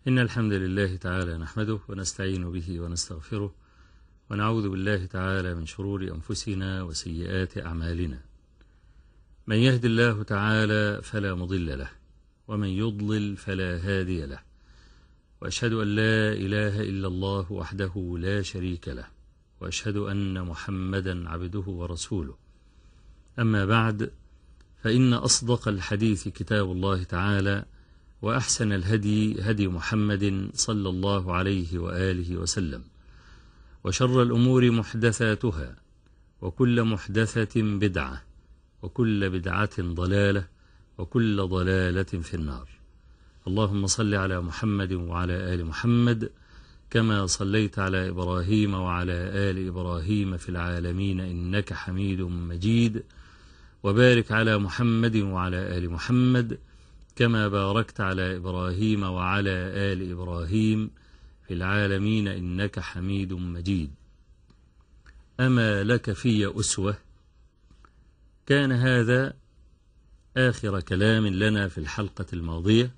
إن الحمد لله تعالى نحمده ونستعين به ونستغفره ونعوذ بالله تعالى من شرور أنفسنا وسيئات أعمالنا. من يهد الله تعالى فلا مضل له ومن يضلل فلا هادي له، وأشهد أن لا إله إلا الله وحده لا شريك له، وأشهد أن محمدا عبده ورسوله. أما بعد، فإن أصدق الحديث كتاب الله تعالى، وأحسن الهدي هدي محمد صلى الله عليه وآله وسلم، وشر الأمور محدثاتها، وكل محدثة بدعة، وكل بدعة ضلالة، وكل ضلالة في النار. اللهم صل على محمد وعلى آل محمد كما صليت على إبراهيم وعلى آل إبراهيم في العالمين إنك حميد مجيد، وبارك على محمد وعلى آل محمد كما باركت على إبراهيم وعلى آل إبراهيم في العالمين إنك حميد مجيد. أما لك في أسوة. كان هذا آخر كلام لنا في الحلقة الماضية،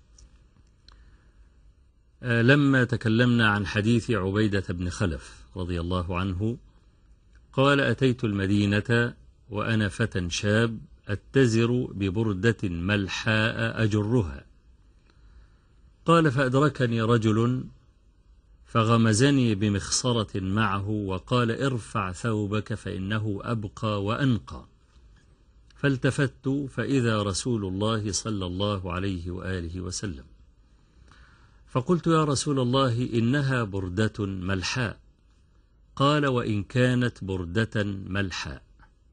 لما تكلمنا عن حديث عبيدة بن خلف رضي الله عنه. قال: أتيت المدينة وأنا فتى شاب أتزر ببردة ملحاء أجرها. قال: فأدركني رجل فغمزني بمخصرة معه وقال: ارفع ثوبك فإنه أبقى وأنقى. فالتفت فإذا رسول الله صلى الله عليه وآله وسلم، فقلت: يا رسول الله، إنها بردة ملحاء. قال: وإن كانت بردة ملحاء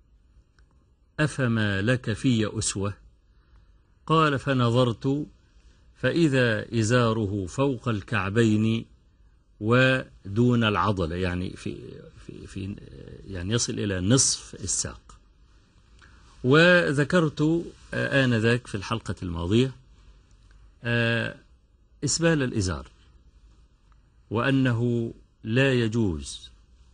أفما لك في أسوة؟ قال: فنظرت فإذا إزاره فوق الكعبين ودون العضلة، يعني يعني يصل إلى نصف الساق. وذكرت آنذاك في الحلقة الماضية إسبال الإزار، وأنه لا يجوز،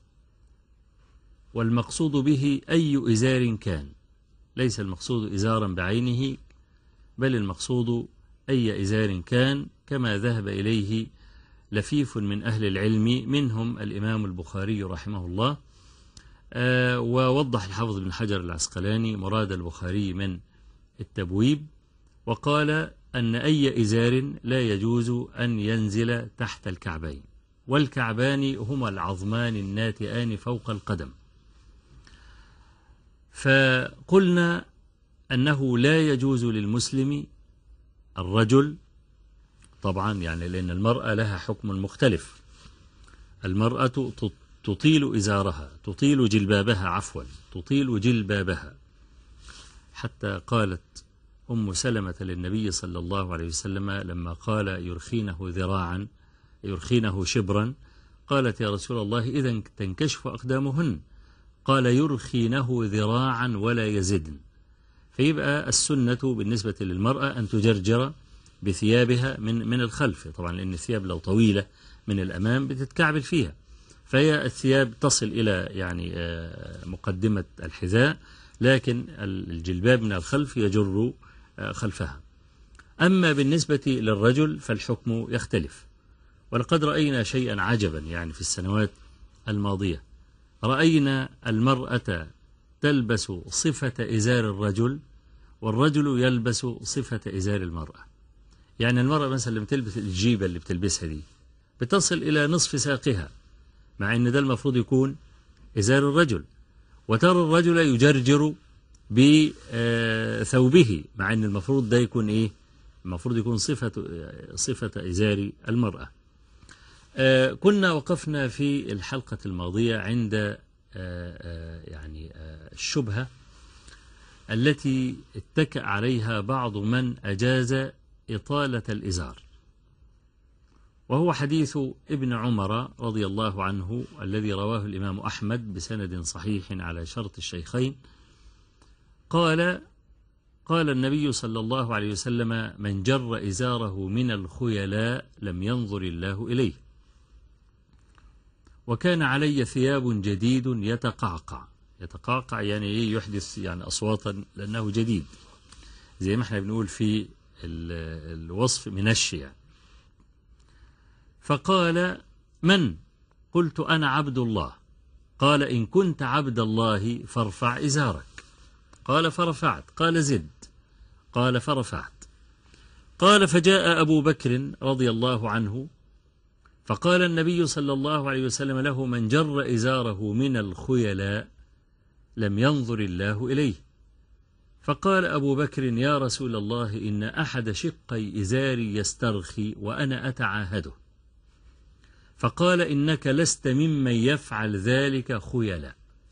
والمقصود به أي إزار كان، ليس المقصود إزارا بعينه، بل المقصود أي إزار كان، كما ذهب إليه لفيف من أهل العلم، منهم الإمام البخاري رحمه الله. ووضح الحافظ بن حجر العسقلاني مراد البخاري من التبويب، وقال أن أي إزار لا يجوز أن ينزل تحت الكعبين، والكعبان هما العظمان الناتئان فوق القدم. فقلنا أنه لا يجوز للمسلم الرجل، طبعا يعني لأن المرأة لها حكم مختلف. المرأة تطيل إزارها، تطيل جلبابها، حتى قالت أم سلمة للنبي صلى الله عليه وسلم لما قال: يرخينه شبرا، قالت: يا رسول الله، إذن تنكشف أقدامهن. قال: يرخينه ذراعا ولا يزدن. فيبقى السنة بالنسبة للمرأة أن تجرجر بثيابها من الخلف، طبعا لأن الثياب لو طويلة من الأمام بتتكعبل فيها، فهي الثياب تصل إلى يعني مقدمة الحذاء، لكن الجلباب من الخلف يجر خلفها. أما بالنسبة للرجل فالحكم يختلف. ولقد رأينا شيئا عجبا يعني في السنوات الماضية. رأينا المرأة تلبس صفة إزار الرجل، والرجل يلبس صفة إزار المرأة. يعني المرأة مثلا لما تلبس الجيبة اللي بتلبسها دي بتصل إلى نصف ساقها، مع أن ده المفروض يكون إزار الرجل، وترى الرجل يجرجر بثوبه، مع أن المفروض ده يكون إيه؟ المفروض يكون صفة إزار المرأة. كنا وقفنا في الحلقة الماضية عند يعني الشبهة التي اتكأ عليها بعض من أجاز إطالة الإزار، وهو حديث ابن عمر رضي الله عنه الذي رواه الإمام أحمد بسند صحيح على شرط الشيخين. قال النبي صلى الله عليه وسلم: من جر إزاره من الخيلاء لم ينظر الله إليه. وكان علي ثياب جديد يتقعقع يعني يحدث يعني أصواتا لأنه جديد، زي ما احنا بنقول في الوصف منش يعني. فقال: من؟ قلت: أنا عبد الله. قال: إن كنت عبد الله فارفع إزارك. قال: فرفعت. قال: زد. قال: فرفعت. قال: فجاء أبو بكر رضي الله عنه فقال النبي صلى الله عليه وسلم له: من جر إزاره من الخيلاء لم ينظر الله إليه. فقال أبو بكر: يا رسول الله، إن أحد شقي إزاري يسترخي وأنا أتعاهده. فقال: إنك لست ممن يفعل ذلك خيلاء.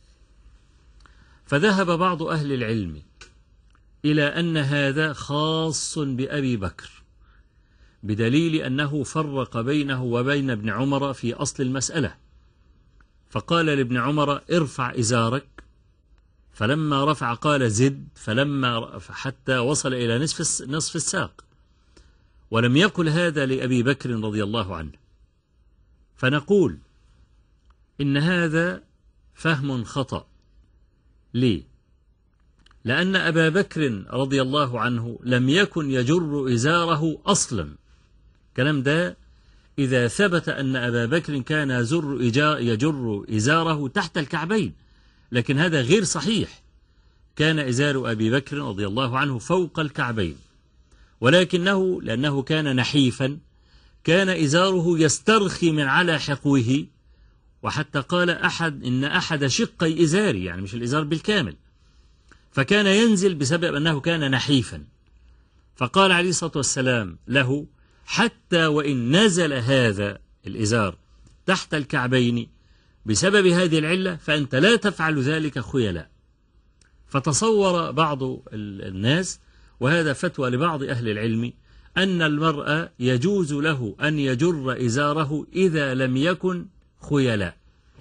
فذهب بعض أهل العلم إلى أن هذا خاص بأبي بكر، بدليل أنه فرق بينه وبين ابن عمر في أصل المسألة، فقال لابن عمر: ارفع إزارك، فلما رفع قال: زد، فلما حتى وصل إلى نصف الساق، ولم يقل هذا لأبي بكر رضي الله عنه. فنقول إن هذا فهم خطأ. ليه؟ لأن أبا بكر رضي الله عنه لم يكن يجر إزاره أصلا. الكلام ده إذا ثبت أن أبا بكر كان يجر إزاره تحت الكعبين، لكن هذا غير صحيح. كان إزار أبي بكر رضي الله عنه فوق الكعبين، ولكنه لأنه كان نحيفا كان إزاره يسترخي من على حقوه، وحتى قال إن أحد شقي إزاري، يعني مش الإزار بالكامل، فكان ينزل بسبب أنه كان نحيفا. فقال عليه الصلاة والسلام له: حتى وإن نزل هذا الإزار تحت الكعبين بسبب هذه العلة فأنت لا تفعل ذلك خيلاء. فتصور بعض الناس، وهذا فتوى لبعض أهل العلم، أن المرء يجوز له أن يجر إزاره إذا لم يكن خيلاء.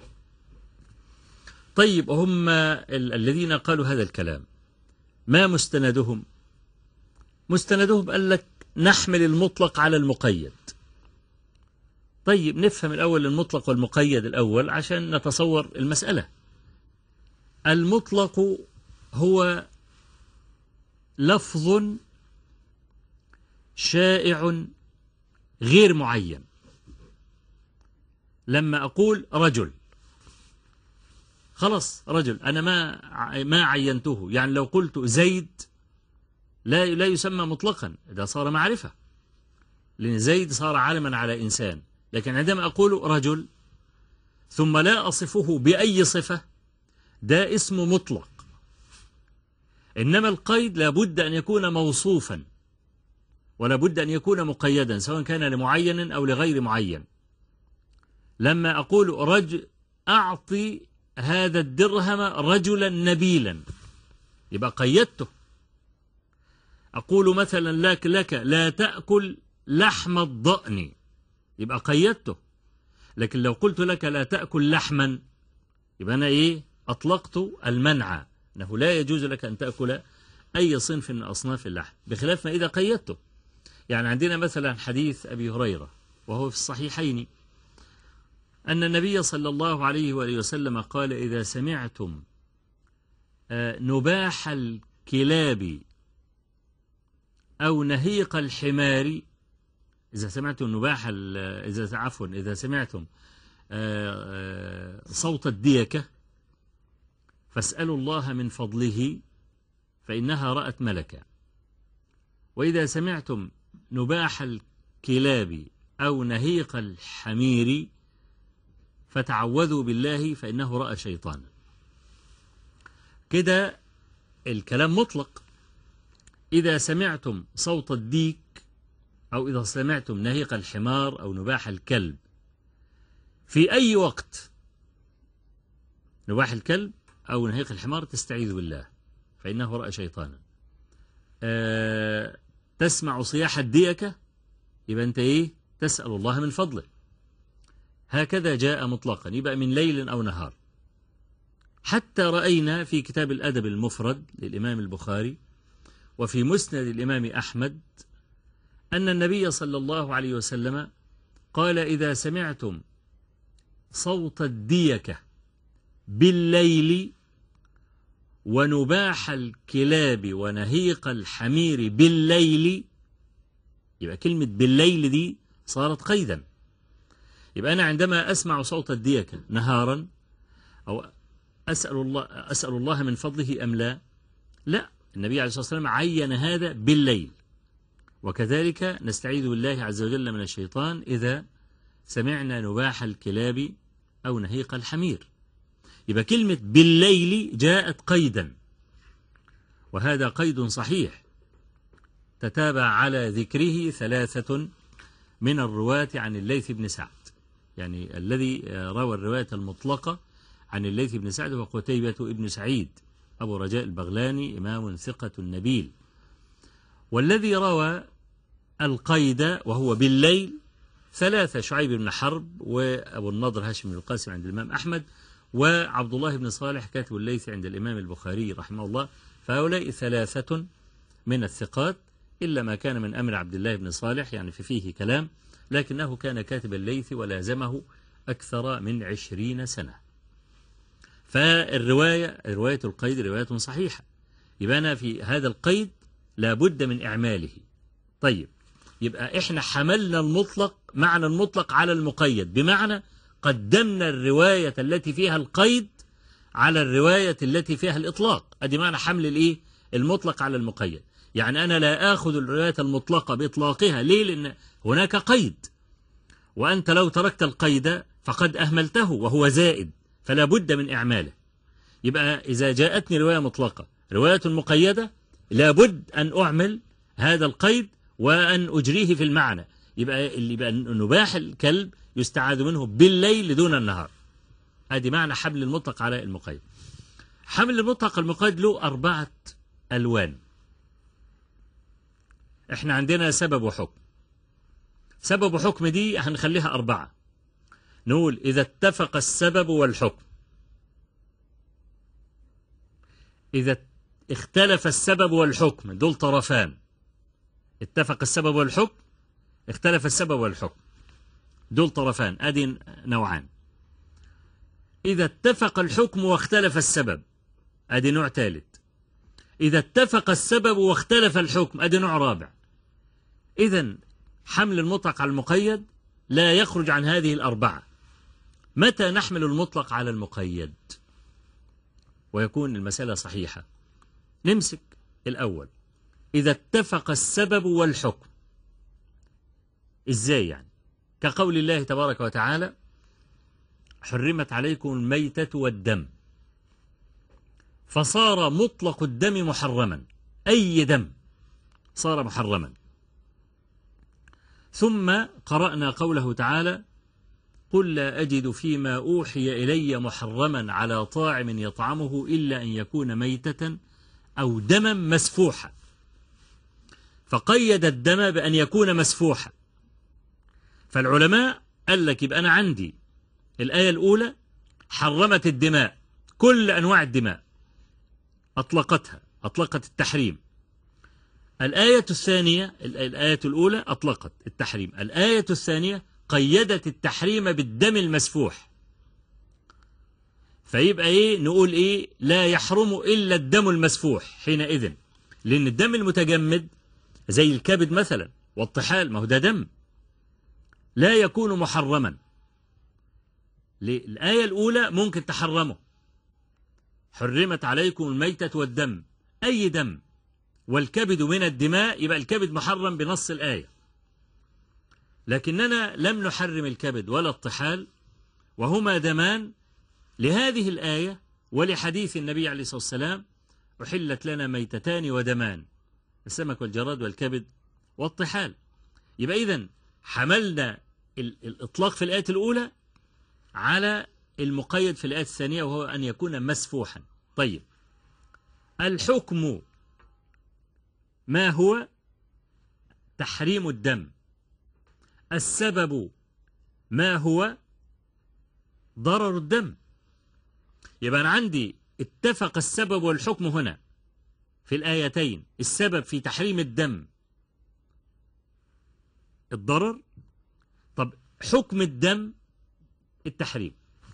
طيب، هم الذين قالوا هذا الكلام ما مستندهم؟ مستندهم قال لك: نحمل المطلق على المقيد. طيب، نفهم الأول المطلق والمقيد الأول عشان نتصور المسألة. المطلق هو لفظ شائع غير معين. لما أقول رجل، خلاص رجل، أنا ما عينته. يعني لو قلت زيد لا يسمى مطلقا، ده صار معرفة، لأن زيد صار علما على إنسان. لكن عندما أقول رجل ثم لا أصفه بأي صفة، ده اسم مطلق. إنما القيد لابد أن يكون موصوفا، ولا بد أن يكون مقيدا، سواء كان لمعين أو لغير معين. لما أقول أعطي هذا الدرهم رجلا نبيلا، يبقى قيدته. أقول مثلا لك لا تأكل لحم الضأن، يبقى قيدته. لكن لو قلت لك لا تأكل لحما، يبقى أنا أطلقت المنع، أنه لا يجوز لك أن تأكل أي صنف من أصناف اللحم، بخلاف ما إذا قيدته. يعني عندنا مثلا حديث أبي هريرة وهو في الصحيحين، أن النبي صلى الله عليه وآله وسلم قال: إذا سمعتم نباح الكلاب أو نهيق الحمار، إذا سمعتم صوت الديكة فاسألوا الله من فضله فإنها رأت ملكا. وإذا سمعتم نباح الكلاب أو نهيق الحمير فتعوذوا بالله فإنه رأى شيطانا. كده الكلام مطلق. إذا سمعتم صوت الديك أو إذا سمعتم نهيق الحمار أو نباح الكلب في أي وقت، نباح الكلب أو نهيق الحمار، تستعيذ بالله فإنه رأى شيطانا. تسمع صياح الديكة، يبقى أنت تسأل الله من فضله. هكذا جاء مطلقا، يبقى من ليل أو نهار. حتى رأينا في كتاب الأدب المفرد للإمام البخاري وفي مسند الإمام أحمد أن النبي صلى الله عليه وسلم قال: إذا سمعتم صوت الديكة بالليل ونباح الكلاب ونهيق الحمير بالليل، يبقى كلمة بالليل دي صارت قيدا. يبقى أنا عندما أسمع صوت الديكة نهارا أو أسأل الله من فضله أم لا؟ لا، النبي عليه الصلاة والسلام عين هذا بالليل. وكذلك نستعيذ بالله عز وجل من الشيطان إذا سمعنا نباح الكلاب أو نهيق الحمير. يبقى كلمة بالليل جاءت قيدا، وهذا قيد صحيح تتابع على ذكره 3 من الرواة عن الليث بن سعد، يعني الذي روى الرواية المطلقة عن الليث بن سعد وقتيبة ابن سعيد أبو رجاء البغلاني إمام ثقة نبيل، والذي روى القيد وهو بالليل 3 شعيب بن حرب وأبو النضر هاشم بن القاسم عند الإمام أحمد وعبد الله بن صالح كاتب الليث عند الإمام البخاري رحمه الله. فهؤلاء 3 من الثقات، إلا ما كان من أمر عبد الله بن صالح يعني فيه كلام، لكنه كان كاتب الليث ولازمه أكثر من 20 سنة. رواية القيد رواية صحيحة، يبقى أنا في هذا القيد لابد من إعماله. طيب، يبقى إحنا حملنا المطلق معنى المطلق على المقيد، بمعنى قدمنا الرواية التي فيها القيد على الرواية التي فيها الإطلاق. أدي معنى حمل المطلق على المقيد. يعني أنا لا آخذ الرواية المطلقة بإطلاقها. ليه؟ لأن هناك قيد، وأنت لو تركت القيد فقد أهملته وهو زائد، فلا بد من إعماله. يبقى إذا جاءتني رواية مطلقة رواية مقيدة لابد أن أعمل هذا القيد وأن أجريه في المعنى. يبقى نباح الكلب يستعاذ منه بالليل دون النهار. هذه معنى حمل المطلق على المقيد. حمل المطلق المقيد له 4 ألوان. احنا عندنا سبب وحكم. سبب وحكم دي هنخليها 4. نقول إذا اتفق السبب والحكم، إذا اختلف السبب والحكم، دول طرفان. اتفق السبب والحكم، اختلف السبب والحكم، دول طرفان، أدي نوعان. إذا اتفق الحكم واختلف السبب، أدي نوع ثالث. إذا اتفق السبب واختلف الحكم، أدي نوع رابع. إذن حمل المطلق على المقيد لا يخرج عن هذه ال4. متى نحمل المطلق على المقيد ويكون المسألة صحيحة؟ نمسك الأول، إذا اتفق السبب والحكم. إزاي يعني؟ كقول الله تبارك وتعالى: حرمت عليكم الميتة والدم، فصار مطلق الدم محرما، أي دم صار محرما. ثم قرأنا قوله تعالى: قل لا أجد فيما أوحي إلي محرما على طاعم يطعمه إلا أن يكون ميتة أو دما مسفوحا. فقيد الدم بأن يكون مسفوحا. فالعلماء قال لك يبقى أنا عندي الآية الأولى حرمت الدماء، كل أنواع الدماء أطلقتها، أطلقت التحريم. الآية الثانية، الآية الأولى أطلقت التحريم، الآية الثانية قيدت التحريم بالدم المسفوح. فيبقى إيه؟ نقول إيه؟ لا يحرم إلا الدم المسفوح حينئذ، لأن الدم المتجمد زي الكبد مثلا والطحال، ما هو ده دم، لا يكون محرما. الآية الأولى ممكن تحرمه، حرمت عليكم الميتة والدم، أي دم، والكبد من الدماء، يبقى الكبد محرم بنص الآية. لكننا لم نحرم الكبد ولا الطحال، وهما دمان لهذه الآية ولحديث النبي عليه الصلاة والسلام: أحلت لنا ميتتان ودمان، السمك والجراد والكبد والطحال. يبقى إذن حملنا الإطلاق في الآية الأولى على المقيد في الآية الثانية، وهو أن يكون مسفوحا. طيب، الحكم ما هو؟ تحريم الدم. السبب ما هو؟ ضرر الدم. يبقى أنا عندي اتفق السبب والحكم هنا في الآيتين. السبب في تحريم الدم الضرر، طب حكم الدم التحريم.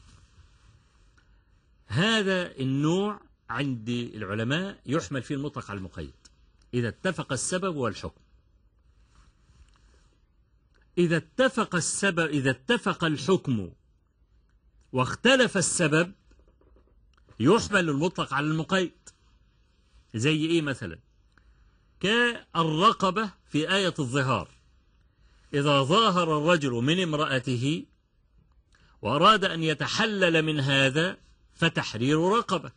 هذا النوع عند العلماء يحمل فيه المطلق على المقيد، إذا اتفق السبب والحكم. إذا اتفق الحكم واختلف السبب يحمل المطلق على المقيد. زي إيه مثلا؟ كالرقبة في آية الظهار، إذا ظاهر الرجل من امرأته وأراد أن يتحلل من هذا فتحرير رقبة،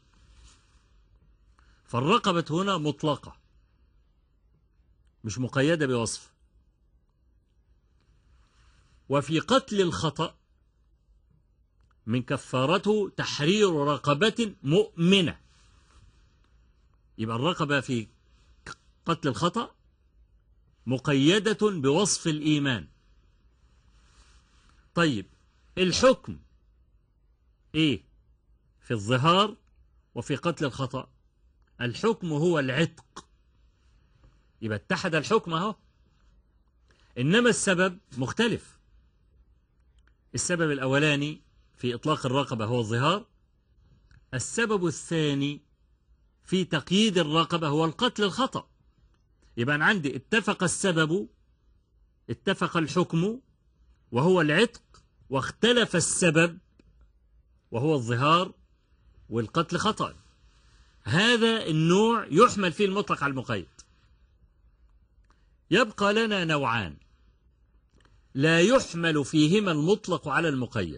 فالرقبة هنا مطلقة مش مقيدة بوصف. وفي قتل الخطأ من كفارته تحرير رقبة مؤمنة، يبقى الرقبة في قتل الخطأ مقيدة بوصف الإيمان. طيب الحكم إيه في الظهار وفي قتل الخطأ؟ الحكم هو العتق، يبقى اتحد الحكم اهو. إنما السبب مختلف. السبب الأولاني في إطلاق الرقبة هو الظهار، السبب الثاني في تقييد الرقبة هو القتل الخطأ. يبقى أنا عندي اتفق السبب، اتفق الحكم وهو العتق، واختلف السبب وهو الظهار والقتل خطأ. هذا النوع يحمل فيه المطلق على المقيد. يبقى لنا نوعان لا يحمل فيهما المطلق على المقيد،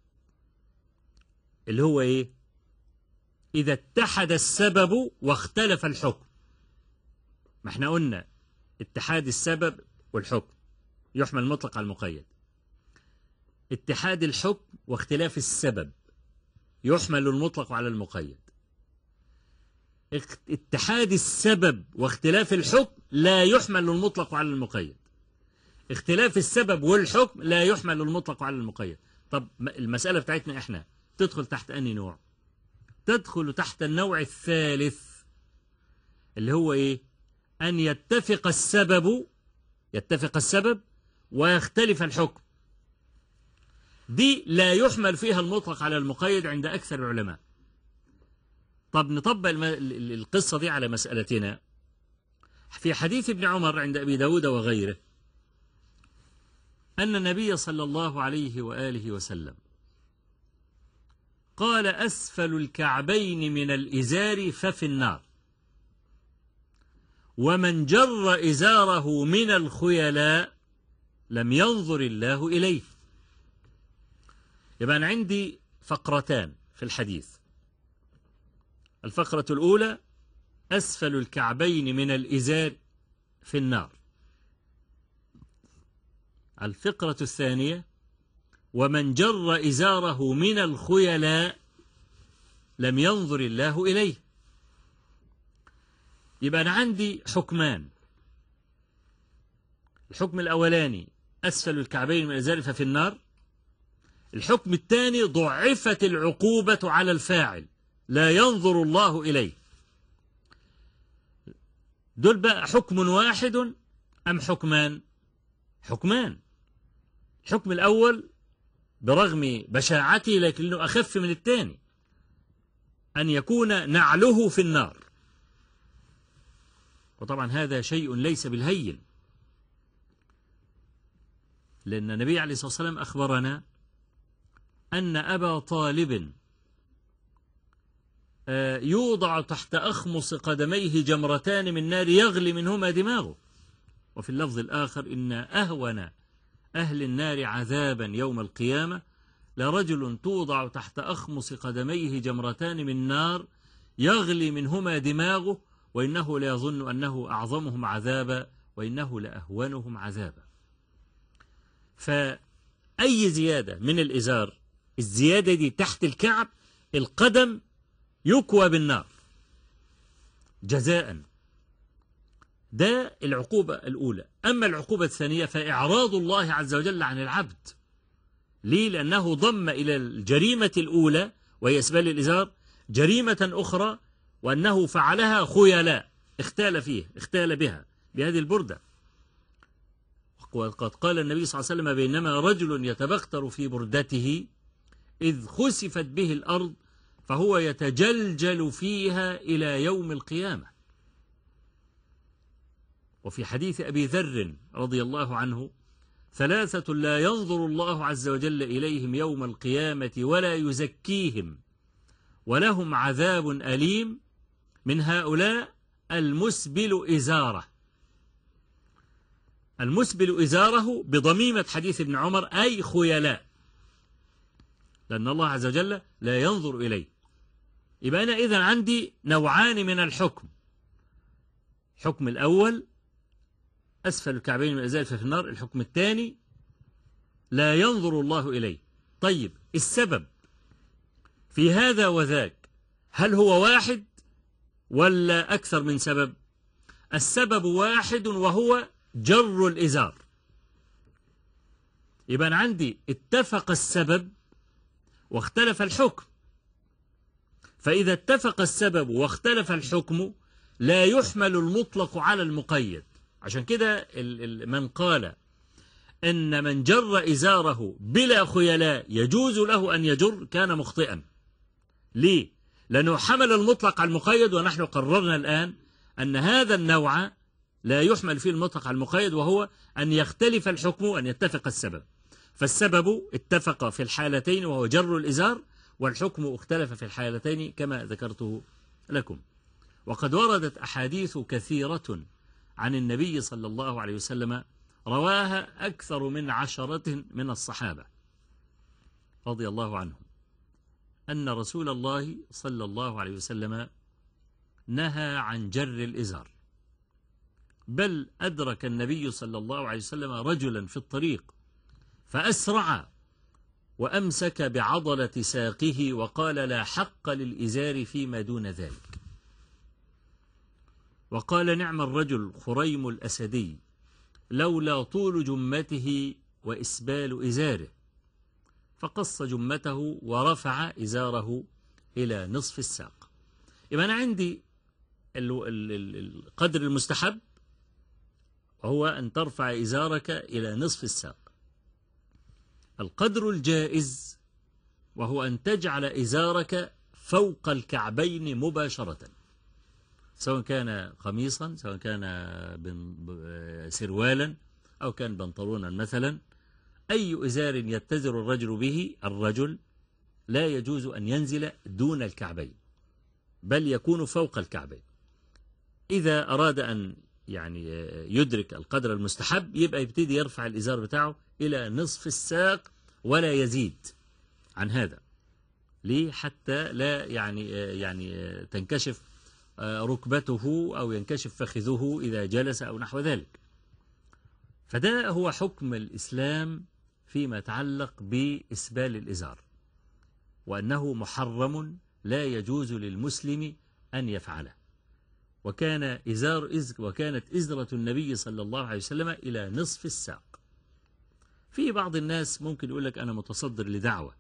اللي هو إيه؟ إذا اتحد السبب واختلف الحكم. ما احنا قلنا اتحاد السبب والحكم يحمل المطلق على المقيد، اتحاد الحكم واختلاف السبب يحمل المطلق على المقيد، اتحاد السبب واختلاف الحكم لا يحمل المطلق على المقيد، اختلاف السبب والحكم لا يحمل المطلق على المقيد. طب المسألة بتاعتنا احنا تدخل تحت أي نوع؟ تدخل تحت النوع الثالث اللي هو ايه؟ أن يتفق السبب ويختلف الحكم. دي لا يحمل فيها المطلق على المقيد عند أكثر العلماء. طب نطبق القصة دي على مسألتنا. في حديث ابن عمر عند أبي داود وغيره أن النبي صلى الله عليه وآله وسلم قال: أسفل الكعبين من الإزار ففي النار، ومن جر إزاره من الخيلاء لم ينظر الله إليه. يبقى أنا عندي فقرتان في الحديث. الفقرة الأولى: أسفل الكعبين من الإزار في النار. الفقرة الثانية: ومن جر إزاره من الخيلاء لم ينظر الله إليه. يبقى أنا عندي حكمان. الحكم الأولاني أسفل الكعبين من الإزار ففي النار. الحكم الثاني ضعفت العقوبة على الفاعل، لا ينظر الله إليه. دول بقى حكم واحد أم حكمان؟ حكمان. الحكم الأول برغم بشاعته لكنه أخف من الثاني، أن يكون نعله في النار. وطبعا هذا شيء ليس بالهين، لأن النبي عليه الصلاة والسلام أخبرنا أن أبا طالب يوضع تحت أخمص قدميه جمرتان من نار يغلي منهما دماغه. وفي اللفظ الآخر: إن أهون أهل النار عذابا يوم القيامة لرجل توضع تحت أخمص قدميه جمرتان من نار يغلي منهما دماغه، وإنه لا يظن أنه أعظمهم عذابا وإنه لأهونهم عذابا. فأي زيادة من الإزار، الزيادة دي تحت الكعب، القدم يكوى بالنار جزاء. ده العقوبة الأولى. أما العقوبة الثانية فإعراض الله عز وجل عن العبد. ليه؟ لأنه ضم إلى الجريمة الأولى وهي إسبال الإزار جريمة أخرى، وأنه فعلها خيلاء، اختال بها بهذه البردة. وقد قال النبي صلى الله عليه وسلم: بينما رجل يتبختر في بردته إذ خسفت به الأرض فهو يتجلجل فيها إلى يوم القيامة. وفي حديث أبي ذر رضي الله عنه ثلاثة لا ينظر الله عز وجل إليهم يوم القيامة ولا يزكيهم ولهم عذاب أليم. من هؤلاء المسبل إزاره. المسبل إزاره بضميمة حديث ابن عمر أي خيلاء، لأن الله عز وجل لا ينظر إليه. يبقى أنا إذن عندي نوعان من الحكم. الحكم الأول أسفل الكعبين من الإزار في النار. الحكم الثاني لا ينظر الله إليه. طيب السبب في هذا وذاك هل هو واحد ولا أكثر من سبب؟ السبب واحد وهو جر الإزار. يبقى أنا عندي اتفق السبب واختلف الحكم. فإذا اتفق السبب واختلف الحكم لا يحمل المطلق على المقيد. عشان كده من قال إن من جر إزاره بلا خيلاء يجوز له أن يجر كان مخطئا. ليه؟ لأنه حمل المطلق على المقيد، ونحن قررنا الآن أن هذا النوع لا يحمل فيه المطلق على المقيد، وهو أن يختلف الحكم وأن يتفق السبب. فالسبب اتفق في الحالتين وهو جر الإزار، والحكم اختلف في الحالتين كما ذكرته لكم. وقد وردت أحاديث كثيرة عن النبي صلى الله عليه وسلم رواها أكثر من 10 من الصحابة رضي الله عنهم أن رسول الله صلى الله عليه وسلم نهى عن جر الإزار. بل أدرك النبي صلى الله عليه وسلم رجلا في الطريق فأسرع وأمسك بعضلة ساقه وقال: لا حق للإزار فيما دون ذلك. وقال: نعم الرجل خريم الأسدي لولا طول جمته وإسبال إزاره. فقص جمته ورفع إزاره إلى نصف الساق. يبقى أنا عندي القدر المستحب وهو أن ترفع إزارك إلى نصف الساق. القدر الجائز وهو أن تجعل إزارك فوق الكعبين مباشرة، سواء كان قميصا، سواء كان سروالا، أو كان بنطلونا مثلا. أي إزار يتزر الرجل به لا يجوز أن ينزل دون الكعبين، بل يكون فوق الكعبين. إذا أراد أن يدرك القدر المستحب يبقى يبتدي يرفع الإزار بتاعه إلى نصف الساق ولا يزيد عن هذا. ليه؟ حتى لا تنكشف ركبته أو ينكشف فخذه إذا جلس أو نحو ذلك. فده هو حكم الإسلام فيما يتعلق بإسبال الإزار، وأنه محرم لا يجوز للمسلم أن يفعله. وكانت إزرة النبي صلى الله عليه وسلم إلى نصف الساق. في بعض الناس ممكن يقول لك أنا متصدر لدعوة،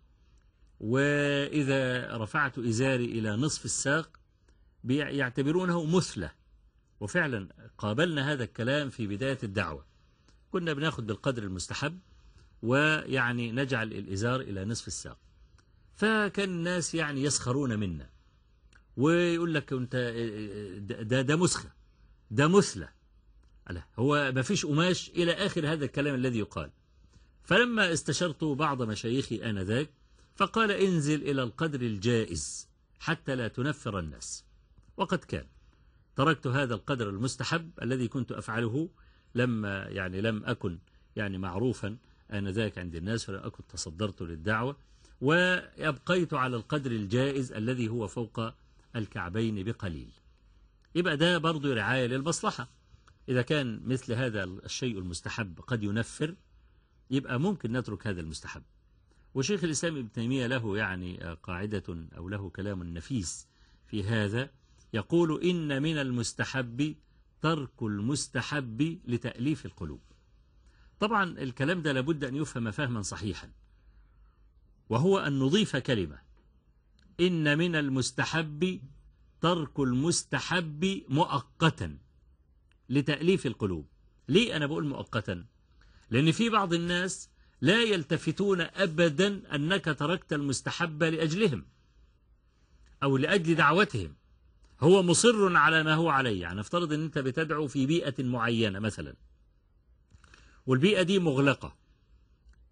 وإذا رفعت إزاري إلى نصف الساق يعتبرونه مثلة. وفعلا قابلنا هذا الكلام في بداية الدعوة، كنا بناخد بالقدر المستحب نجعل الإزار إلى نصف الساق. فكان الناس يسخرون منا ويقول لك أنت ده مسخة، ده مثلة، هو ما فيش قماش، إلى آخر هذا الكلام الذي يقال. فلما استشرت بعض مشايخي آنذاك فقال: انزل إلى القدر الجائز حتى لا تنفر الناس. وقد كان تركت هذا القدر المستحب الذي كنت أفعله لما لم أكن معروفا آنذاك عند الناس، فلم أكن تصدرت للدعوة، وأبقيت على القدر الجائز الذي هو فوق الكعبين بقليل. يبقى ده برضو رعاية للمصلحة. إذا كان مثل هذا الشيء المستحب قد ينفر يبقى ممكن نترك هذا المستحب. وشيخ الإسلام ابن تيمية له قاعدة أو له كلام نفيس في هذا، يقول: إن من المستحب ترك المستحب لتأليف القلوب. طبعا الكلام ده لابد أن يفهم فهما صحيحا، وهو أن نضيف كلمة: إن من المستحب ترك المستحب مؤقتا لتأليف القلوب. ليه أنا بقول مؤقتا؟ لأن في بعض الناس لا يلتفتون أبدا أنك تركت المستحب لأجلهم أو لأجل دعوتهم، هو مصر على ما هو عليه. افترض أن أنت بتدعو في بيئة معينة مثلا، والبيئة دي مغلقة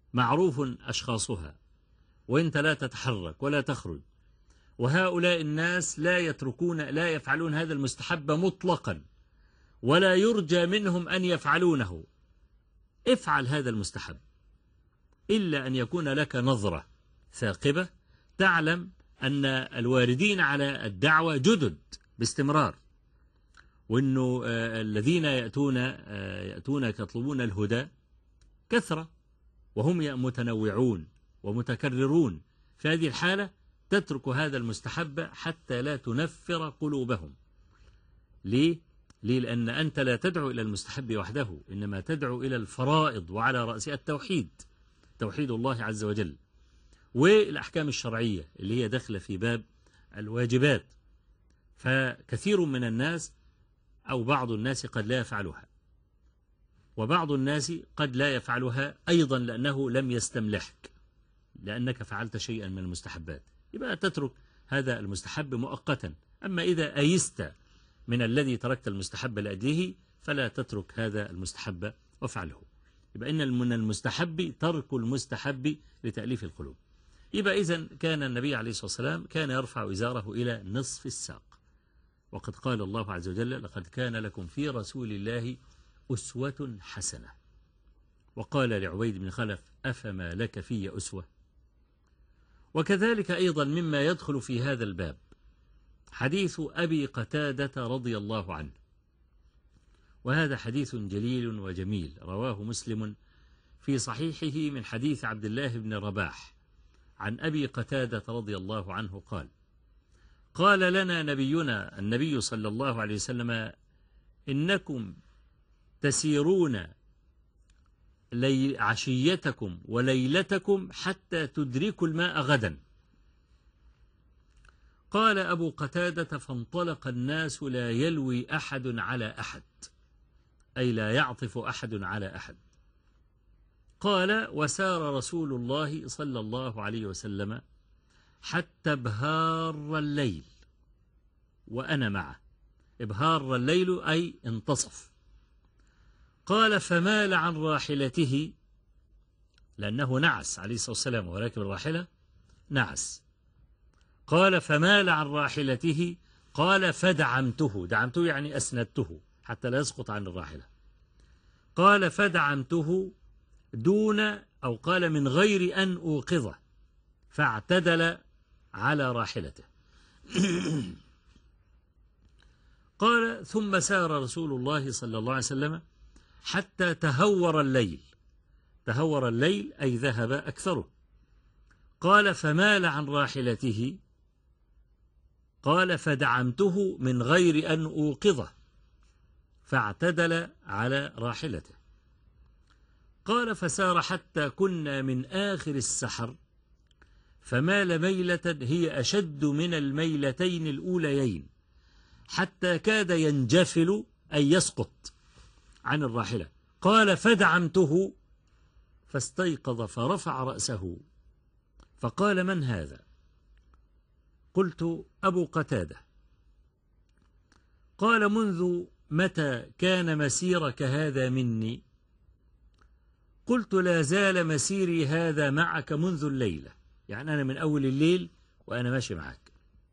معروف أشخاصها، وأنت لا تتحرك ولا تخرج، وهؤلاء الناس لا يفعلون هذا المستحب مطلقا، ولا يرجى منهم أن يفعلونه، افعل هذا المستحب، إلا أن يكون لك نظرة ثاقبة تعلم أن الواردين على الدعوة جدد باستمرار، وأنه الذين يأتونك يطلبون الهدى كثرة، وهم متنوعون ومتكررون. في هذه الحالة تترك هذا المستحب حتى لا تنفر قلوبهم. ليه؟ لأن أنت لا تدعو إلى المستحب وحده، إنما تدعو إلى الفرائض، وعلى رأسها التوحيد، توحيد الله عز وجل، والأحكام الشرعية اللي هي داخلة في باب الواجبات. فكثير من الناس أو بعض الناس قد لا يفعلها، وبعض الناس قد لا يفعلها أيضا لأنه لم يستملحك، لأنك فعلت شيئا من المستحبات، يبقى تترك هذا المستحب مؤقتا. أما إذا أيست من الذي تركت المستحب لأجله فلا تترك هذا المستحب وافعله. يبقى إن من المستحب ترك المستحب لتأليف القلوب. يبقى إذن كان النبي عليه الصلاة والسلام كان يرفع إزاره إلى نصف الساق، وقد قال الله عز وجل: لقد كان لكم في رسول الله أسوة حسنة. وقال لعبيد بن خلف: أفما لك في أسوة. وكذلك أيضا مما يدخل في هذا الباب حديث أبي قتادة رضي الله عنه، وهذا حديث جليل وجميل، رواه مسلم في صحيحه من حديث عبد الله بن رباح عن أبي قتادة رضي الله عنه قال: قال لنا نبينا النبي صلى الله عليه وسلم: إنكم تسيرون عشيتكم وليلتكم حتى تدركوا الماء غدا. قال أبو قتادة: فانطلق الناس لا يلوي أحد على أحد، أي لا يعطف أحد على أحد. قال: وسار رسول الله صلى الله عليه وسلم حتى ابهار الليل وأنا معه. ابهار الليل أي انتصف. قال: فمال عن راحلته، لأنه نعس عليه الصلاة والسلام وراكب الراحلة نعس. قال: فمال عن راحلته. قال: فدعمته، دعمته يعني أسندته حتى لا يسقط عن الراحلة. قال: فدعمته دون، أو قال من غير أن أوقظه، فاعتدل على راحلته. قال: ثم سار رسول الله صلى الله عليه وسلم حتى تهور الليل. تهور الليل أي ذهب أكثره. قال: فمال عن راحلته. قال: فدعمته من غير أن أوقظه، فاعتدل على راحلته. قال: فسار حتى كنا من آخر السحر، فمال ميلة هي أشد من الميلتين الأوليين، حتى كاد ينجفل أي يسقط عن الراحلة. قال: فدعمته، فاستيقظ فرفع رأسه فقال: من هذا؟ قلت: أبو قتادة. قال: منذ متى كان مسيرك هذا مني؟ قلت: لا زال مسيري هذا معك منذ الليلة، يعني أنا من أول الليل وأنا ماشي معك.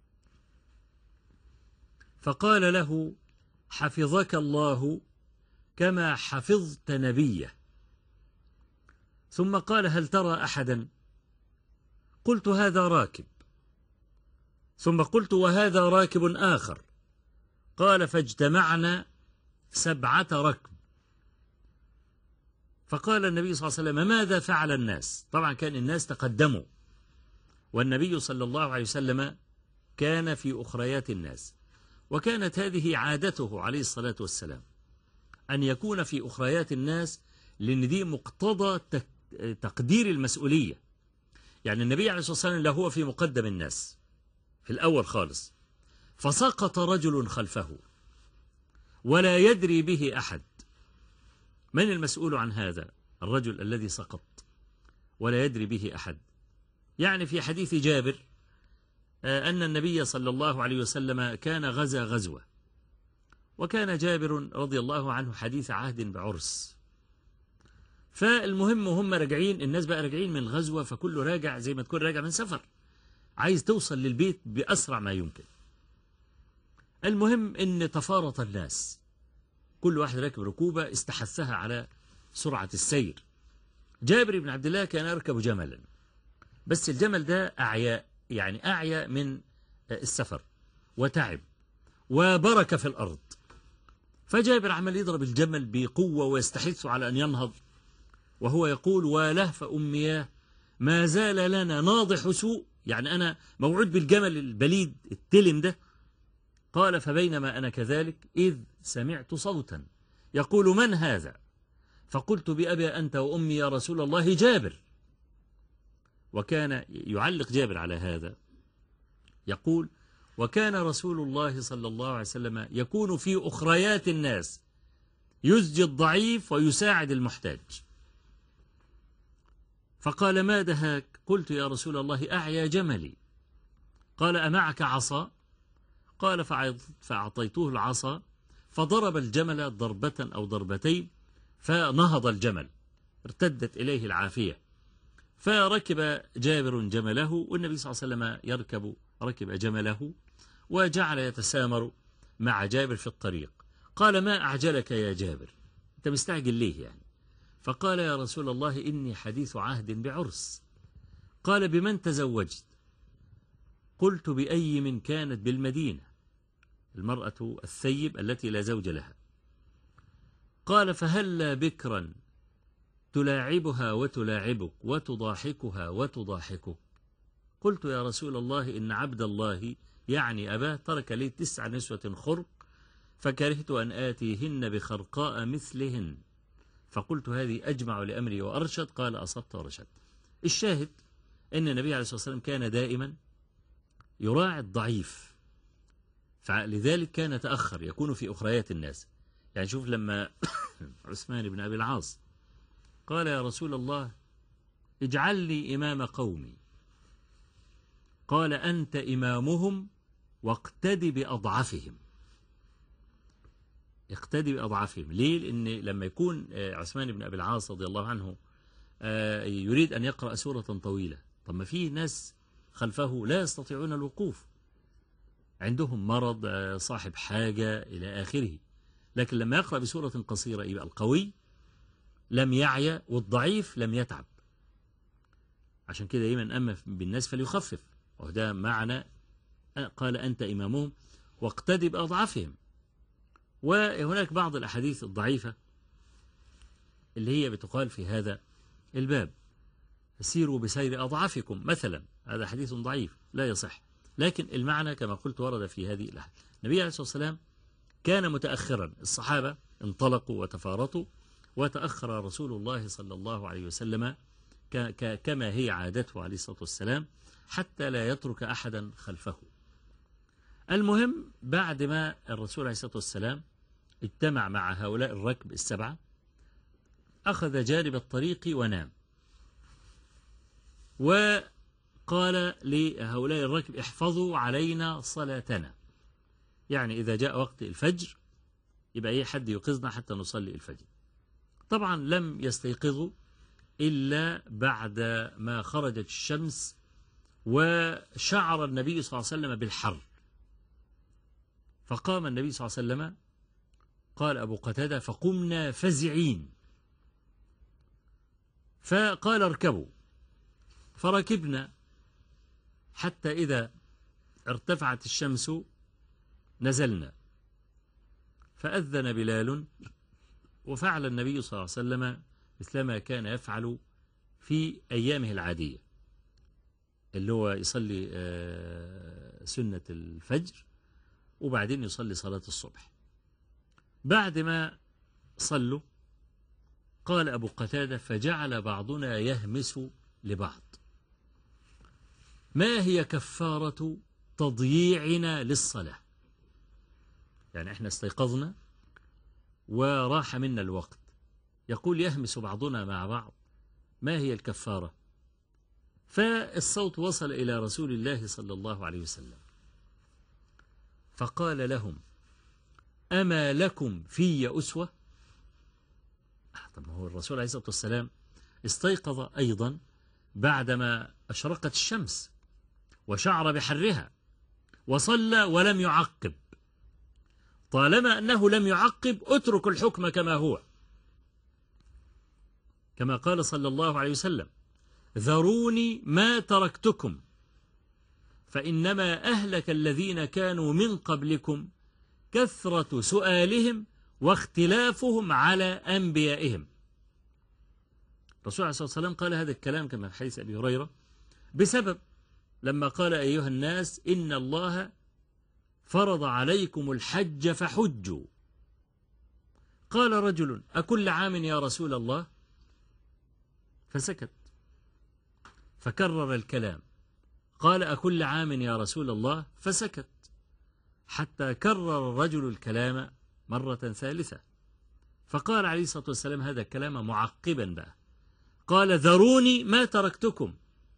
فقال له: حفظك الله كما حفظت نبيه. ثم قال: هل ترى أحدا؟ قلت: هذا راكب. ثم قلت: وهذا راكب آخر. قال: فاجتمعنا 7 ركب. فقال النبي صلى الله عليه وسلم: ماذا فعل الناس؟ طبعا كان الناس تقدموا، والنبي صلى الله عليه وسلم كان في أخريات الناس، وكانت هذه عادته عليه الصلاة والسلام أن يكون في أخريات الناس، لأن دي مقتضى تقدير المسؤولية. يعني النبي عليه الصلاة والسلام لا هو في مقدم الناس في الأول خالص، فسقط رجل خلفه ولا يدري به أحد. من المسؤول عن هذا الرجل الذي سقط ولا يدري به أحد؟ يعني في حديث جابر أن النبي صلى الله عليه وسلم كان غزا غزوة، وكان جابر رضي الله عنه حديث عهد بعرس، فالمهم وهم راجعين، الناس بقى راجعين من الغزوة، فكله راجع زي ما تكون راجع من سفر، عايز توصل للبيت بأسرع ما يمكن. المهم إن تفارط الناس، كل واحد راكب ركوبة استحثها على سرعة السير. جابر بن عبد الله كان يركب جملا، بس الجمل ده أعيا، يعني أعيا من السفر وتعب وبرك في الأرض. فجابر عمل يضرب الجمل بقوة ويستحث على أن ينهض، وهو يقول: ولهف أمياه ما زال لنا ناضح سوء، يعني أنا موعود بالجمل البليد التلم ده. قال: فبينما أنا كذلك إذ سمعت صوتا يقول: من هذا؟ فقلت: بأبي أنت وأمي يا رسول الله، جابر. وكان يعلق جابر على هذا يقول: وكان رسول الله صلى الله عليه وسلم يكون في أخريات الناس يزجي الضعيف ويساعد المحتاج. فقال: ما دهاك؟ قلت: يا رسول الله أعيا جملي. قال: أمعك عصا؟ قال: فأعطيته العصا، فضرب الجمل ضربة أو ضربتين، فنهض الجمل، ارتدت إليه العافية، فركب جابر جمله، والنبي صلى الله عليه وسلم ركب جمله، وجعل يتسامر مع جابر في الطريق. قال: ما أعجلك يا جابر؟ أنت مستعجل ليه يعني؟ فقال: يا رسول الله إني حديث عهد بعرس. قال: بمن تزوجت؟ قلت: بأي من كانت بالمدينة، المرأة الثيب التي لا زوج لها. قال: فهلا بكرا تلاعبها وتلاعبك وتضاحكها وتضاحكك؟ قلت: يا رسول الله إن عبد الله يعني أباه ترك لي 9 نسوة خرق، فكرهت أن آتيهن بخرقاء مثلهن، فقلت: هذه أجمع لأمري وأرشد. قال: أصبت ورشد. الشاهد أن النبي عليه الصلاة والسلام كان دائما يراعي الضعيف، فلذلك كان تأخر، يكون في أخريات الناس. يعني شوف لما عثمان بن أبي العاص قال: يا رسول الله اجعل لي إمام قومي. قال: أنت إمامهم واقتد بأضعفهم. اقتدي بأضعفهم. ليه؟ لأن لما يكون عثمان بن أبي العاص رضي الله عنه يريد أن يقرأ سورة طويلة، طب ما في ناس خلفه لا يستطيعون الوقوف، عندهم مرض، صاحب حاجة إلى آخره، لكن لما يقرأ بسورة قصيرة يبقى القوي لم يعيا والضعيف لم يتعب. عشان كده دايما أما بالناس فليخفف، وده معنى قال: أنت إمامهم واقتدي بأضعفهم. وهناك بعض الأحاديث الضعيفة اللي هي بتقال في هذا الباب: سيروا بسير أضعافكم مثلا، هذا حديث ضعيف لا يصح، لكن المعنى كما قلت ورد في هذه الأحاديث. النبي عليه الصلاة والسلام كان متأخرا، الصحابة انطلقوا وتفارطوا، وتأخر رسول الله صلى الله عليه وسلم كما هي عادته عليه الصلاة والسلام، حتى لا يترك أحدا خلفه. المهم بعد ما الرسول عليه الصلاة والسلام اجتمع مع هؤلاء الركب 7، أخذ جانب الطريق ونام، وقال لهؤلاء الركب: احفظوا علينا صلاتنا، يعني إذا جاء وقت الفجر يبقى أي حد يوقظنا حتى نصلي الفجر. طبعا لم يستيقظوا إلا بعد ما خرجت الشمس وشعر النبي صلى الله عليه وسلم بالحر، فقام النبي صلى الله عليه وسلم، قال أبو قتادة: فقمنا فزعين، فقال: اركبوا، فركبنا حتى إذا ارتفعت الشمس نزلنا، فأذن بلال، وفعل النبي صلى الله عليه وسلم مثلما كان يفعل في أيامه العادية، اللي هو يصلي سنة الفجر وبعدين يصلي صلاة الصبح. بعد ما صلوا قال أبو قتادة: فجعل بعضنا يهمس لبعض: ما هي كفارة تضييعنا للصلاة؟ يعني احنا استيقظنا وراح منا الوقت، يقول يهمس بعضنا مع بعض: ما هي الكفارة؟ فالصوت وصل إلى رسول الله صلى الله عليه وسلم، فقال لهم: أما لكم في أسوة؟ طب ما هو الرسول عليه الصلاة والسلام استيقظ أيضا بعدما أشرقت الشمس وشعر بحرها وصلى ولم يعقب. طالما أنه لم يعقب اترك الحكم كما هو، كما قال صلى الله عليه وسلم: ذروني ما تركتكم فإنما أهلك الذين كانوا من قبلكم كثرة سؤالهم واختلافهم على أنبيائهم. الرسول عليه الصلاة والسلام قال هذا الكلام كما في حديث أبي هريرة بسبب لما قال: أيها الناس إن الله فرض عليكم الحج فحجوا. قال رجل: أكل عام يا رسول الله؟ فسكت، فكرر الكلام، قال: أكل عام يا رسول الله؟ فسكت، حتى كرر الرجل الكلام مرة ثالثة، فقال عليه الصلاة والسلام هذا الكلام معقبا بقى، قال: ذروني ما تركتكم،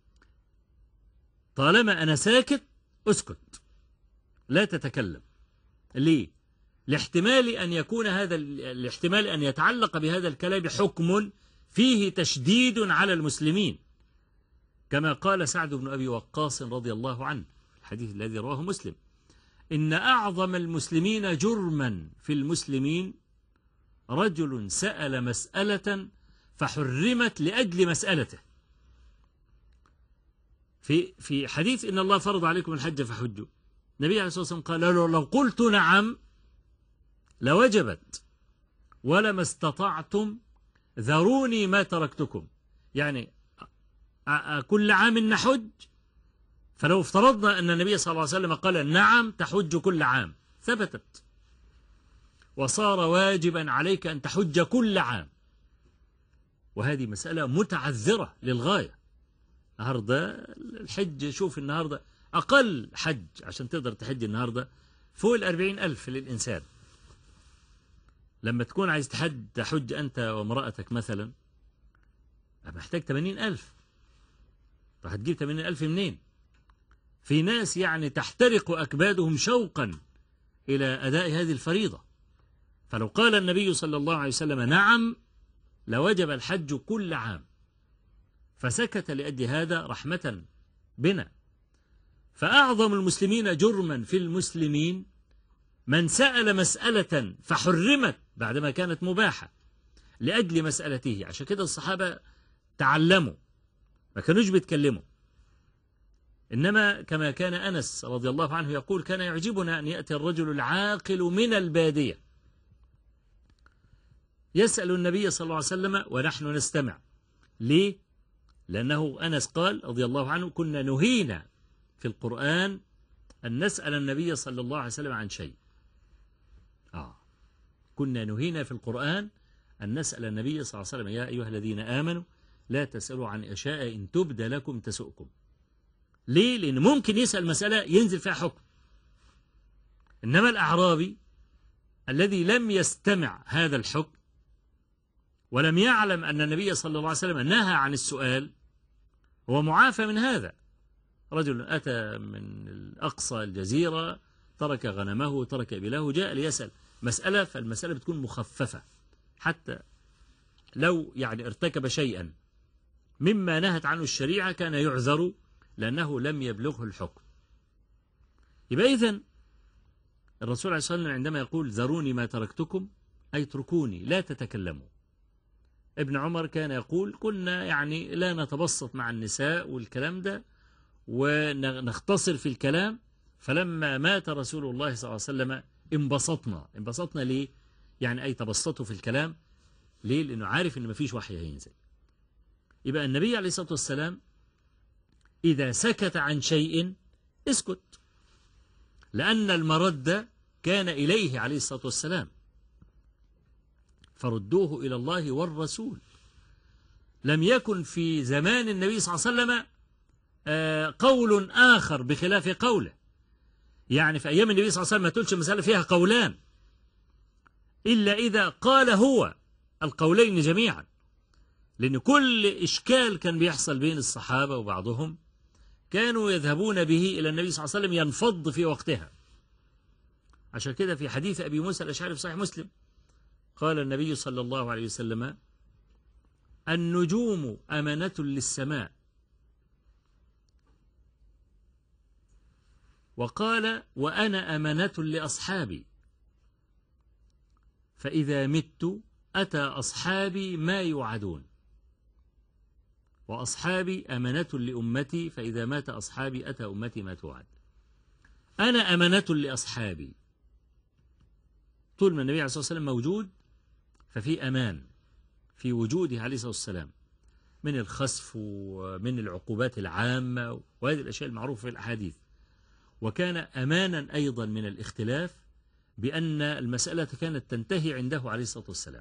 طالما أنا ساكت اسكت لا تتكلم. ليه؟ لاحتمال أن يكون الاحتمال أن يتعلق بهذا الكلام حكم فيه تشديد على المسلمين، كما قال سعد بن أبي وقاص رضي الله عنه الحديث الذي رواه مسلم: إن أعظم المسلمين جرما في المسلمين رجل سأل مسألة فحرمت لأجل مسألته. في حديث إن الله فرض عليكم الحج فحجوا، النبي عليه الصلاة والسلام قال: لو قلت نعم لوجبت ولما استطعتم ذروني ما تركتكم. يعني كل عام نحج، فلو افترضنا أن النبي صلى الله عليه وسلم قال نعم تحج كل عام ثبتت، وصار واجبا عليك أن تحج كل عام، وهذه مسألة متعذرة للغاية. النهاردة الحج، شوف النهاردة أقل حج عشان تقدر تحج النهاردة فوق 40,000 للإنسان. لما تكون عايز تحج أنت وامرأتك مثلا محتاج 80,000. طب هتجيب 80,000 منين؟ في ناس يعني تحترق أكبادهم شوقا إلى أداء هذه الفريضة. فلو قال النبي صلى الله عليه وسلم نعم لوجب الحج كل عام، فسكت لأجل هذا رحمة بنا. فأعظم المسلمين جرما في المسلمين من سأل مسألة فحرمت بعدما كانت مباحة لأجل مسألته. عشان كده الصحابة تعلموا، ما كانوش بيتكلموا، إنما كما كان أنس رضي الله عنه يقول: كان يعجبنا أن يأتي الرجل العاقل من البادية يسأل النبي صلى الله عليه وسلم ونحن نستمع. ليه؟ لأنه أنس قال رضي الله عنه: كنا نهينا في القرآن أن نسأل النبي صلى الله عليه وسلم عن شيء. كنا نهينا في القرآن أن نسأل النبي صلى الله عليه وسلم: يا أيها الذين آمنوا لا تسألوا عن أشياء إن تبد لكم تسؤكم. ليه؟ لأن ممكن يسأل مسألة ينزل فيها حكم. إنما الأعرابي الذي لم يستمع هذا الحكم ولم يعلم أن النبي صلى الله عليه وسلم نهى عن السؤال هو معافى من هذا. رجل أتى من الأقصى الجزيرة، ترك غنمه ترك إبله، جاء ليسأل مسألة، فالمسألة بتكون مخففة حتى لو يعني ارتكب شيئا مما نهت عنه الشريعة كان يعذر لأنه لم يبلغه الحكم. يبقى إذن الرسول عليه الصلاة والسلام عندما يقول ذروني ما تركتكم أي اتركوني لا تتكلموا. ابن عمر كان يقول: كنا يعني لا نتبسط مع النساء والكلام ده ونختصر في الكلام، فلما مات رسول الله صلى الله عليه وسلم انبسطنا. ليه؟ يعني أي تبسطوا في الكلام. ليه؟ لأنه عارف أن مفيش وحي هينزل. يبقى النبي عليه الصلاة والسلام إذا سكت عن شيء اسكت، لأن المرد كان إليه عليه الصلاة والسلام، فردوه إلى الله والرسول. لم يكن في زمان النبي صلى الله عليه وسلم قول آخر بخلاف قوله. يعني في أيام النبي صلى الله عليه وسلم ما تقولش مسألة فيها قولان إلا إذا قال هو القولين جميعا، لأن كل إشكال كان بيحصل بين الصحابة وبعضهم كانوا يذهبون به إلى النبي صلى الله عليه وسلم ينفض في وقتها. عشان كده في حديث أبي موسى الأشعري في صحيح مسلم قال النبي صلى الله عليه وسلم: النجوم أمانة للسماء، وقال وأنا أمانة لأصحابي، فإذا مت أتى أصحابي ما يوعدون، وأصحابي أمانة لأمتي، فإذا مات أصحابي أتى أمتي ما توعد. أنا أمانة لأصحابي، طول ما النبي عليه الصلاة والسلام موجود ففي أمان في وجوده عليه الصلاة والسلام من الخسف ومن العقوبات العامة وهذه الأشياء المعروفة في الأحاديث. وكان أمانا أيضا من الاختلاف، بأن المسألة كانت تنتهي عنده عليه الصلاة والسلام،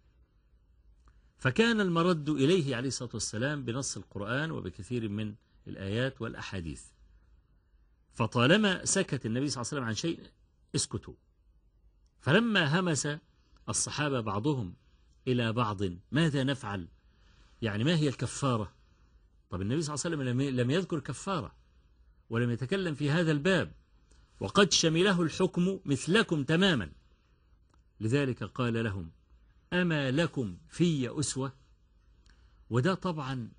فكان المرد إليه عليه الصلاة والسلام بنص القرآن وبكثير من الآيات والأحاديث. فطالما سكت النبي صلى الله عليه وسلم عن شيء اسكتوا. فلما همس الصحابة بعضهم إلى بعض ماذا نفعل، يعني ما هي الكفارة؟ طب النبي صلى الله عليه وسلم لم يذكر كفارة ولم يتكلم في هذا الباب، وقد شمله الحكم مثلكم تماما. لذلك قال لهم أما لكم في أسوة. وده طبعا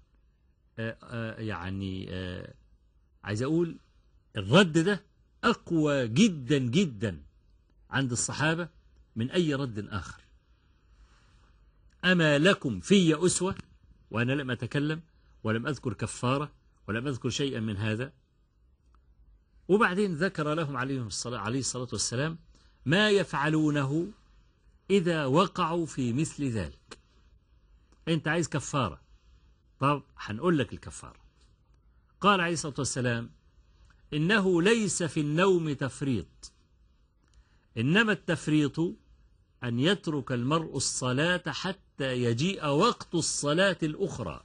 عايز أقول الرد ده أقوى جدا جدا عند الصحابة من أي رد آخر. أما لكم في أسوة، وأنا لم أتكلم ولم أذكر كفارة ولم أذكر شيئا من هذا. وبعدين ذكر لهم عليه الصلاة والسلام ما يفعلونه إذا وقعوا في مثل ذلك. أنت عايز كفارة، طب هنقول لك الكفارة. قال عليه الصلاة والسلام إنه ليس في النوم تفريط، إنما التفريط أن يترك المرء الصلاة حتى يجيء وقت الصلاة الأخرى.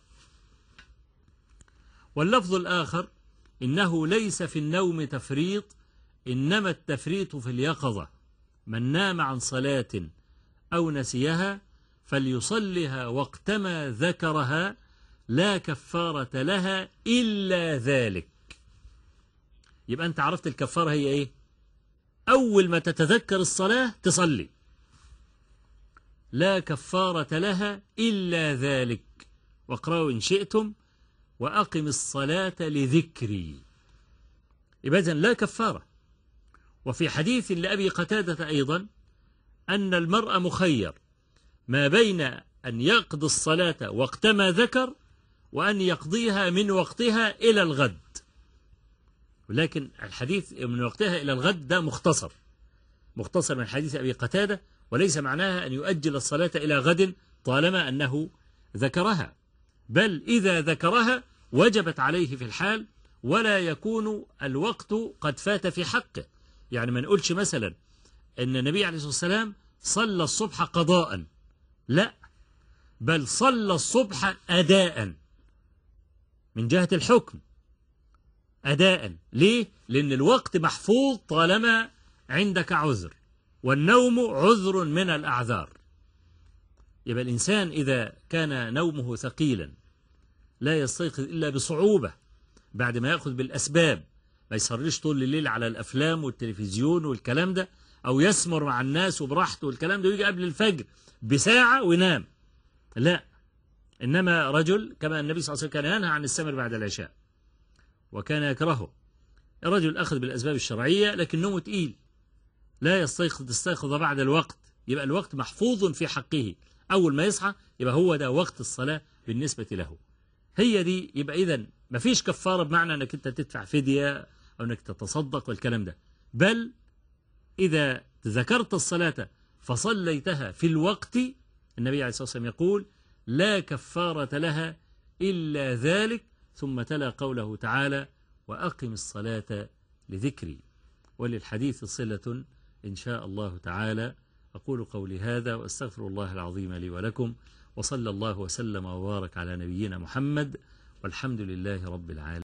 واللفظ الآخر إنه ليس في النوم تفريط، إنما التفريط في اليقظة، من نام عن صلاة أو نسيها فليصلها وقتما ذكرها لا كفارة لها إلا ذلك. يبقى أنت عرفت الكفارة هي إيه؟ أول ما تتذكر الصلاة تصلي، لا كفارة لها إلا ذلك. واقرأوا إن شئتم وأقم الصلاة لذكري. يبقى إذن لا كفارة. وفي حديث لأبي قتادة أيضا أن المرء مخير ما بين أن يقضي الصلاة وقتما ذكر وأن يقضيها من وقتها إلى الغد. ولكن الحديث من وقتها إلى الغد ده مختصر من حديث أبي قتادة، وليس معناها أن يؤجل الصلاة إلى غد طالما أنه ذكرها، بل إذا ذكرها وجبت عليه في الحال ولا يكون الوقت قد فات في حقه. يعني ما نقولش مثلا أن النبي عليه الصلاة والسلام صلى الصبح قضاء، لا، بل صلى الصبح أداء من جهة الحكم، أداء. ليه؟ لأن الوقت محفوظ طالما عندك عذر، والنوم عذر من الأعذار. يبقى الإنسان إذا كان نومه ثقيلا لا يستيقظ إلا بصعوبة بعد ما يأخذ بالأسباب، ما يسهرش طول الليل على الأفلام والتلفزيون والكلام ده، أو يسمر مع الناس وبراحته والكلام ده ويجي قبل الفجر بساعة وينام، لا. إنما رجل كما النبي صلى الله عليه وسلم كان ينهى عن السمر بعد العشاء وكان يكرهه. الرجل أخذ بالأسباب الشرعية لكن نومه تقيل، لا يستيقظ بعد الوقت، يبقى الوقت محفوظ في حقه. أول ما يصحى يبقى هو ده وقت الصلاة بالنسبة له. هي دي. يبقى إذن مفيش كفارة بمعنى أنك أنت تدفع فدية أو أنك تتصدق والكلام ده، بل إذا ذكرت الصلاة فصليتها في الوقت، النبي عليه الصلاة والسلام يقول لا كفارة لها إلا ذلك. ثم تلا قوله تعالى وأقم الصلاة لذكري. وللحديث صلة إن شاء الله تعالى. أقول قولي هذا وأستغفر الله العظيم لي ولكم، وصلى الله وسلم وبارك على نبينا محمد، والحمد لله رب العالمين.